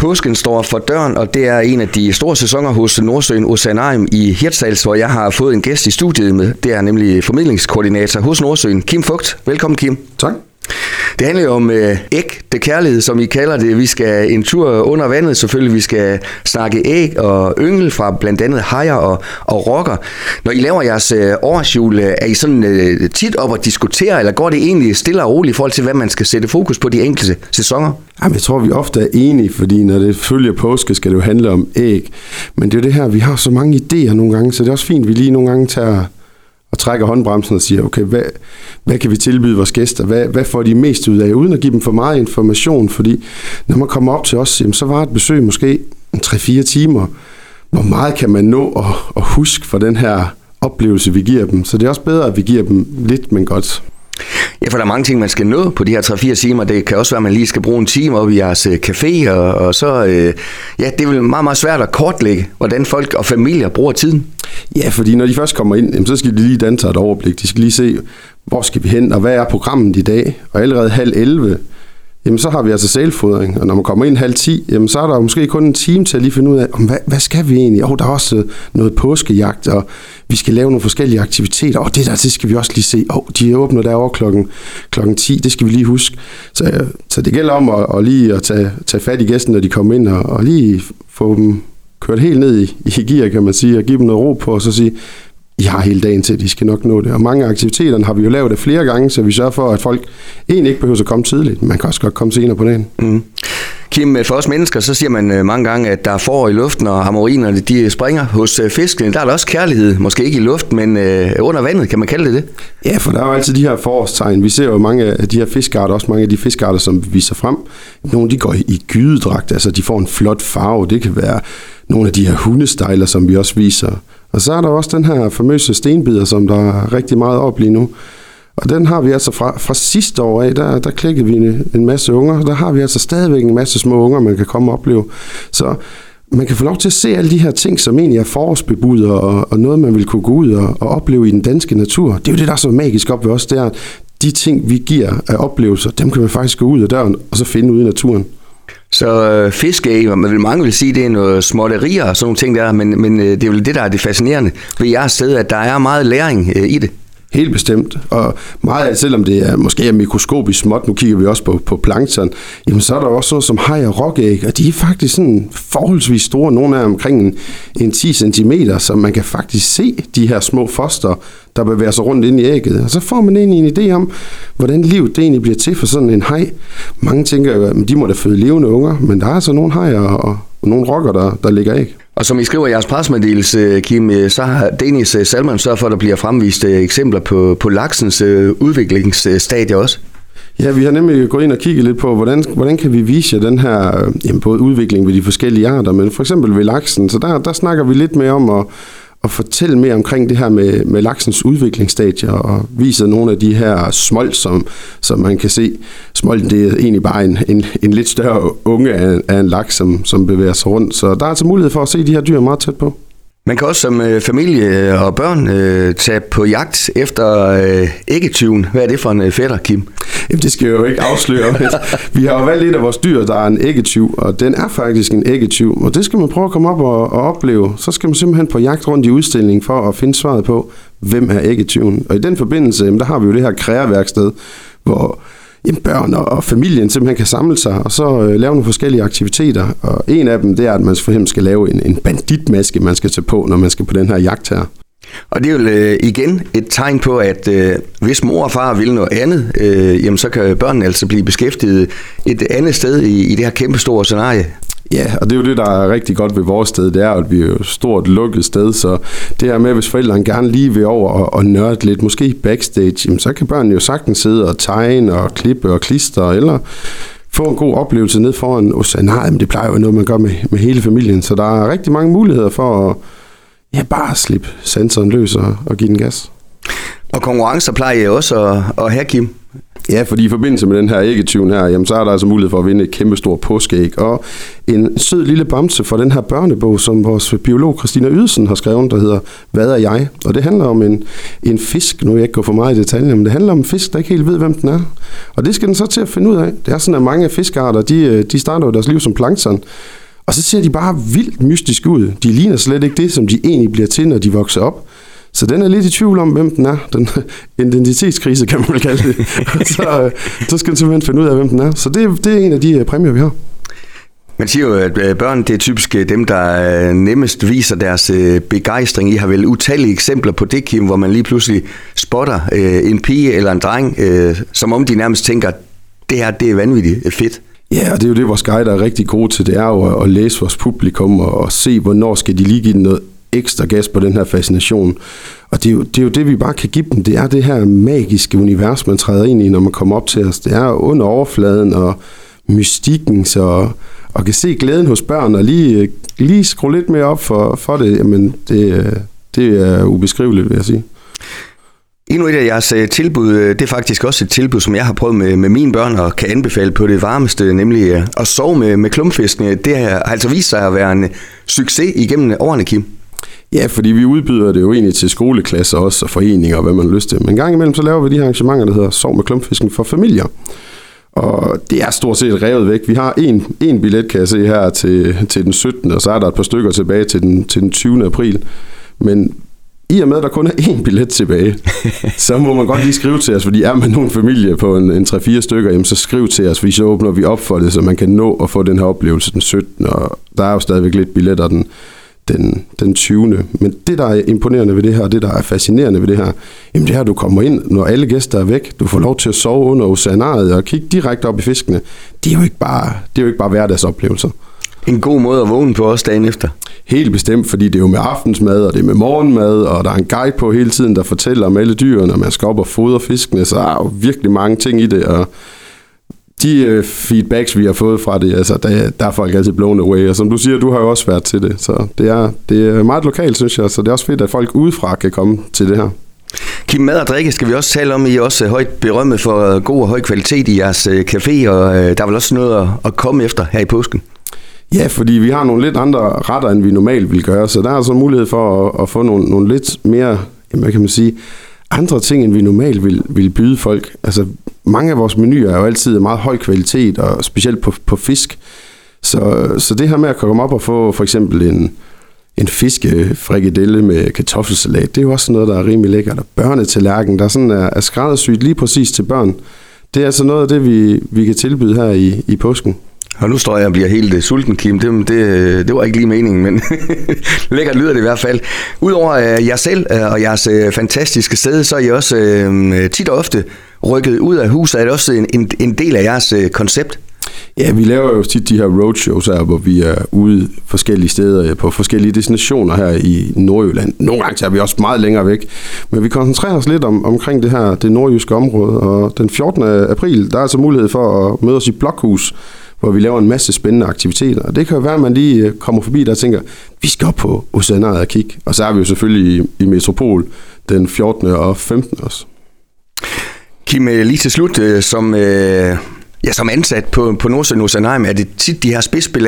Påsken står for døren, og det er en af de store sæsoner hos Nordsøen Oceanarium i Hirtshals, hvor jeg har fået en gæst i studiet med. Det er nemlig formidlingskoordinator hos Nordsøen, Kim Vogt. Velkommen, Kim. Tak. Det handler jo om det kærlighed, som I kalder det. Vi skal en tur under vandet selvfølgelig. Vi skal snakke æg og yngel fra blandt andet hajer og rokker. Når I laver jeres årsjul, er I sådan tit op at diskutere, eller går det egentlig stille og roligt i forhold til, hvad man skal sætte fokus på de enkelte sæsoner? Jamen, jeg tror, vi ofte er enige, fordi når det følger påske, skal det jo handle om æg. Men det er jo det her, vi har så mange idéer nogle gange, så det er også fint, at vi lige nogle gange tager og trækker håndbremsen og siger, okay, hvad kan vi tilbyde vores gæster? Hvad får de mest ud af? Uden at give dem for meget information, fordi når man kommer op til os, så var et besøg måske 3-4 timer. Hvor meget kan man nå at huske for den her oplevelse, vi giver dem? Så det er også bedre, at vi giver dem lidt, men godt. Ja, for der er mange ting, man skal nå på de her 3-4 timer. Det kan også være, at man lige skal bruge en time op i jeres café, og så, det er vel meget, meget svært at kortlægge, hvordan folk og familier bruger tiden. Ja, fordi når de først kommer ind, så skal de lige danne sig et overblik. De skal lige se, hvor skal vi hen, og hvad er programmet i dag? Og allerede 10:30, jamen så har vi altså sælfodring, og når man kommer ind 9:30, jamen så er der måske kun en time til at lige finde ud af, hvad skal vi egentlig? Der er også noget påskejagt, og vi skal lave nogle forskellige aktiviteter, det skal vi også lige se. De åbner derovre klokken 10, det skal vi lige huske. Så det gælder om at lige at tage fat i gæsten, når de kommer ind, og lige få dem kørt helt ned i gear, kan man sige, og give dem noget ro på, og så sige, I har hele dagen til, de skal nok nå det. Og mange af aktiviteterne har vi jo lavet det flere gange, så vi sørger for, at folk egentlig ikke behøver at komme tidligt. Man kan også godt komme senere på dagen. Mm. Kim, for os mennesker, så siger man mange gange, at der er forår i luften, og amorinerne, de springer. Hos fiskene, der er der også kærlighed. Måske ikke i luften, men under vandet, kan man kalde det? Ja, for der er jo altid de her forårstegn. Vi ser jo mange af de her fiskearter, også mange af de fiskearter, som viser frem. Nogle, de går i gydedragt, altså de får en flot farve. Det kan være nogle af de her hundestejler, som vi også viser. Og så er der også den her famøse stenbider, som der er rigtig meget op lige nu. Og den har vi altså fra sidste år af, der klikkede vi en masse unger. Der har vi altså stadigvæk en masse små unger, man kan komme og opleve. Så man kan få lov til at se alle de her ting, som egentlig er forårsbebuder, og noget, man vil kunne gå ud og opleve i den danske natur. Det er jo det, der er så magisk op ved os, det er, at de ting, vi giver af oplevelser, dem kan man faktisk gå ud af døren og så finde ude i naturen. Så fiskeæg, mange vil sige, det er noget småtterier og sådan nogle ting der, men det er jo det, der er det fascinerende ved jeres sted, at der er meget læring i det. Helt bestemt, og meget af, selvom det er måske er mikroskopisk småt, nu kigger vi også på plankton, jamen så er der også noget som haj og rokæg, og de er faktisk sådan forholdsvis store, nogle af omkring en 10 cm, så man kan faktisk se de her små foster, der bevæger sig rundt ind i ægget, og så får man egentlig en idé om, hvordan livet det egentlig bliver til for sådan en haj. Mange tænker jo, at de må da føde levende unger, men der er altså nogle hajer og nogle rokker, der ligger æg. Og som I skriver i jeres pressemeddelelse, Kim, så har Danish Salmon sørget for, at der bliver fremvist eksempler på laksens udviklingsstadie også. Ja, vi har nemlig gået ind og kigget lidt på, hvordan kan vi vise den her både udvikling ved de forskellige arter, men for eksempel ved laksen, så der snakker vi lidt mere om at fortælle mere omkring det her med laksens udviklingsstadier og vise nogle af de her smolt, som man kan se. Smolten, det er egentlig bare en lidt større unge af en laks, som bevæger sig rundt. Så der er altså mulighed for at se de her dyr meget tæt på. Man kan også som familie og børn tage på jagt efter æggetyven. Hvad er det for en fætter, Kim? Jamen, det skal jeg jo ikke afsløre. Vi har jo valgt et af vores dyr, der er en æggetyv, og den er faktisk en æggetyv. Og det skal man prøve at komme op og opleve. Så skal man simpelthen på jagt rundt i udstillingen for at finde svaret på, hvem er æggetyven. Og i den forbindelse, der har vi jo det her kreaværksted, hvor børn og familien simpelthen kan samle sig og så lave nogle forskellige aktiviteter. Og en af dem, det er, at man for eksempel skal lave en banditmaske, man skal tage på, når man skal på den her jagt her. Og det er jo igen et tegn på, at hvis mor og far vil noget andet, jamen så kan børnene altså blive beskæftiget et andet sted i det her kæmpe store scenarie. Ja, og det er jo det, der er rigtig godt ved vores sted, det er, at vi er jo et stort lukket sted, så det her med, hvis forældrene gerne lige vil over og nørde lidt, måske backstage, jamen, så kan børnene jo sagtens sidde og tegne og klippe og klistre, eller få en god oplevelse ned foran Oceanarium. Det plejer jo noget, man gør med hele familien, så der er rigtig mange muligheder for at bare slippe sensoren løs og give den gas. Og konkurrencer plejer jeg også at have, Kim? Ja, fordi i forbindelse med den her æggetyven her, jamen, så er der altså mulighed for at vinde et kæmpestort påskeæg. Og en sød lille bamse for den her børnebog, som vores biolog Christina Ydelsen har skrevet, der hedder Hvad er jeg? Og det handler om en fisk, nu vil jeg ikke gå for meget i detaljer, men det handler om en fisk, der ikke helt ved, hvem den er. Og det skal den så til at finde ud af. Det er sådan, at mange fiskearter, de starter jo deres liv som plankton, og så ser de bare vildt mystiske ud. De ligner slet ikke det, som de egentlig bliver til, når de vokser op. Så den er lidt i tvivl om, hvem den er. Den identitetskrise, kan man vel kalde det. Så skal den simpelthen finde ud af, hvem den er. Så det er en af de præmier, vi har. Man siger jo, at børn, det er typisk dem, der nemmest viser deres begejstring. I har vel utallige eksempler på det, Kim, hvor man lige pludselig spotter en pige eller en dreng, som om de nærmest tænker, det her, det er vanvittigt fedt. Ja, og det er jo det, vores guider er rigtig gode til. Det er jo at læse vores publikum og se, hvornår skal de lige give den noget ekstra gas på den her fascination. Og det er jo det, vi bare kan give dem. Det er det her magiske univers, man træder ind i, når man kommer op til os. Det er under overfladen og mystikken, og kan se glæden hos børn, og lige skrue lidt mere op for det. Jamen, det er ubeskriveligt, vil jeg sige. Endnu et af jeres tilbud, det er faktisk også et tilbud, som jeg har prøvet med mine børn og kan anbefale på det varmeste, nemlig at sove med klumpfiskene. Det har altså vist sig at være en succes igennem årene, Kim. Ja, fordi vi udbyder det jo egentlig til skoleklasser også, og foreninger og hvad man har lyst til. Men en gang imellem, så laver vi de her arrangementer, der hedder Sov med klumpfisken for familier. Og det er stort set revet væk. Vi har en billet, kan jeg se her, til den 17. Og så er der et par stykker tilbage til den 20. april. Men i og med, at der kun er én billet tilbage, så må man godt lige skrive til os, fordi er man nogen familie på en 3-4 stykker, jamen så skriv til os, fordi så åbner vi op for det, så man kan nå at få den her oplevelse den 17. Og der er jo stadigvæk lidt billetter den 20. Men det, der er imponerende ved det her, det, der er fascinerende ved det her, jamen det her, du kommer ind, når alle gæster er væk, du får lov til at sove under oceanariet og kigge direkte op i fiskene. Det er jo ikke bare hverdagsoplevelser. En god måde at vågne på også dagen efter. Helt bestemt, fordi det er jo med aftensmad, og det er med morgenmad, og der er en guide på hele tiden, der fortæller om alle dyrene, og man skal op og fodre fiskene, så der er jo virkelig mange ting i det, og de feedbacks, vi har fået fra det, altså, der er folk altid blown away, og som du siger, du har jo også været til det, så det er meget lokalt, synes jeg, så det er også fedt, at folk udefra kan komme til det her. Kim, mad og drikke skal vi også tale om. I er også højt berømmet for god og høj kvalitet i jeres café, og der er vel også noget at komme efter her i påsken? Ja, fordi vi har nogle lidt andre retter, end vi normalt vil gøre, så der er altså mulighed for at få nogle lidt mere, hvad kan man sige, andre ting, end vi normalt vil byde folk. Altså, mange af vores menuer er jo altid meget høj kvalitet, og specielt på fisk. Så det her med at komme op og få for eksempel en fiskefrikadelle med kartoffelsalat, det er jo også noget, der er rimelig lækkert. Og børnetallerken, der sådan er skræddersyet lige præcis til børn. Det er altså noget af det, vi kan tilbyde her i påsken. Og nu står jeg og bliver helt sulten, Kim. Det var ikke lige meningen, men lækkert lyder det i hvert fald. Udover jer selv og jeres fantastiske sted, så er I også tit og ofte rykket ud af huset. Er det også en del af jeres koncept? Ja, vi laver jo tit de her roadshows her, hvor vi er ude forskellige steder på forskellige destinationer her i Nordjylland. Nogle gange tager vi også meget længere væk, men vi koncentrerer os lidt omkring det nordjyske område, og den 14. april, der er altså mulighed for at møde os i Blokhus, hvor vi laver en masse spændende aktiviteter. Og det kan jo være, at man lige kommer forbi der og tænker, vi skal op på oceanariet og kigge. Og så er vi jo selvfølgelig i Metropol den 14. og 15. også. Kim, lige til slut, som ansat på Nordsøen Oceanarium, er det tit de her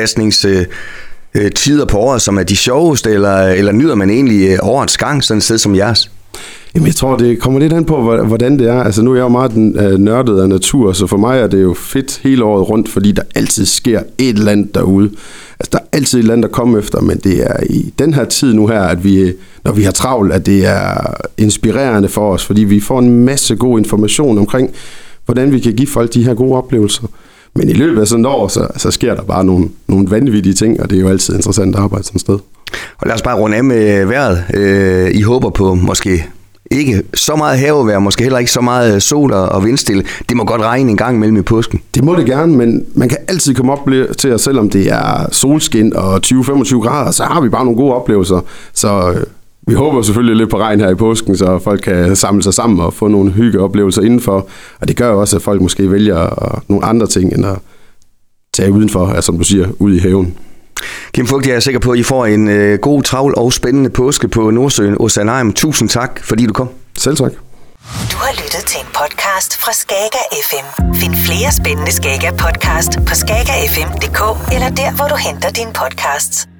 spidsbelastningstider på året, som er de sjoveste, eller nyder man egentlig årets gang, sådan et sted som jeres? Jamen, jeg tror, det kommer lidt an på, hvordan det er. Altså, nu er jeg jo meget nørdet af natur, så for mig er det jo fedt hele året rundt, fordi der altid sker et eller andet derude. Altså, der er altid et eller andet, der kommer efter, men det er i den her tid nu her, at når vi har travlt, at det er inspirerende for os, fordi vi får en masse god information omkring, hvordan vi kan give folk de her gode oplevelser. Men i løbet af sådan et år, så sker der bare nogle vanvittige ting, og det er jo altid interessant at arbejde sådan et sted. Og lad os bare runde af med vejret. I håber på måske ikke så meget havevejr, måske heller ikke så meget sol og vindstille. Det må godt regne en gang imellem i påsken. Det må det gerne, men man kan altid komme op til os, selvom det er solskin og 20-25 grader, så har vi bare nogle gode oplevelser. Så vi håber selvfølgelig lidt på regn her i påsken, så folk kan samle sig sammen og få nogle hyggeoplevelser indenfor. Og det gør jo også, at folk måske vælger nogle andre ting, end at tage udenfor, altså som du siger, ud i haven. Kim Fugt, jeg er sikker på, at I får en god, travl og spændende påske på Nordsøen Oceanarium. Tusind tak, fordi du kom. Selv tak. Du har lyttet til en podcast fra Skager FM. Find flere spændende Skager podcast på skagerfm.dk eller der, hvor du henter dine podcasts.